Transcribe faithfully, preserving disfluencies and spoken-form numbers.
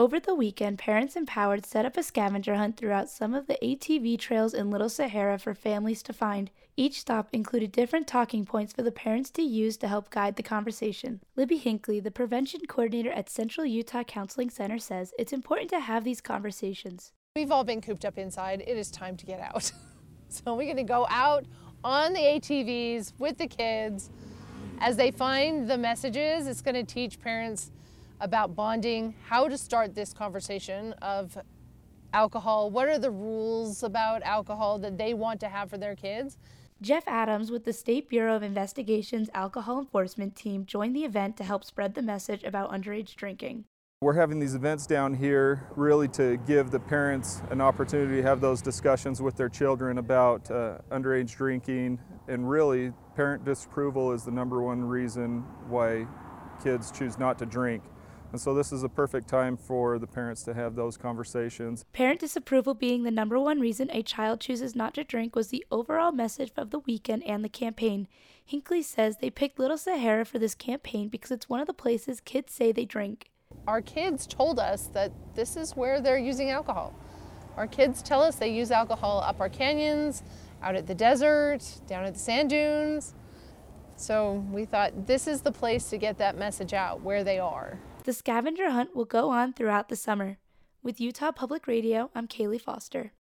Over the weekend, Parents Empowered set up a scavenger hunt throughout some of the A T V trails in Little Sahara for families to find. Each stop included different talking points for the parents to use to help guide the conversation. Libby Hinckley, the prevention coordinator at Central Utah Counseling Center, says it's important to have these conversations. We've all been cooped up inside. It is time to get out. So we're going to go out on the A T Vs with the kids. As they find the messages, it's going to teach parents about bonding, how to start this conversation of alcohol, what are the rules about alcohol that they want to have for their kids. Jeff Adams with the State Bureau of Investigation's Alcohol Enforcement team joined the event to help spread the message about underage drinking. We're having these events down here really to give the parents an opportunity to have those discussions with their children about uh, underage drinking, and really parent disapproval is the number one reason why kids choose not to drink. And so this is a perfect time for the parents to have those conversations. Parent disapproval being the number one reason a child chooses not to drink was the overall message of the weekend and the campaign. Hinckley says they picked Little Sahara for this campaign because it's one of the places kids say they drink. Our kids told us that this is where they're using alcohol. Our kids tell us they use alcohol up our canyons, out at the desert, down at the sand dunes. So we thought this is the place to get that message out, where they are. The scavenger hunt will go on throughout the summer. With Utah Public Radio, I'm Kaylee Foster.